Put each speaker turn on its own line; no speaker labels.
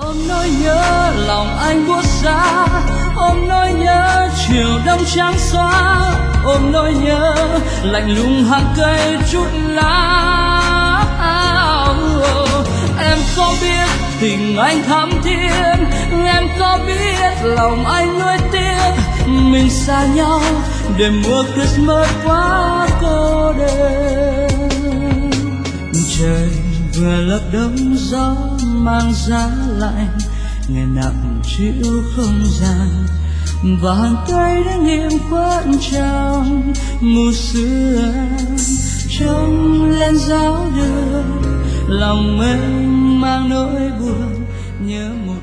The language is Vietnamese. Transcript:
ôm nỗi nhớ lòng anh buốt giá, ôm nỗi nhớ chiều đông trắng xóa, ôm nỗi nhớ lạnh lùng hàng cây chút lá. Em có biết tình anh thắm thiết, em có biết lòng anh nuối tiếc, mình xa nhau đêm mùa Christmas quá cô đơn. Trời vừa lấp đông gió mang giá lạnh, ngày nặng chịu không gian, và hàng cây đã nghiêm khuất trong mù sương. Trong lên giáo đường lòng mênh mang nỗi buồn nhớ một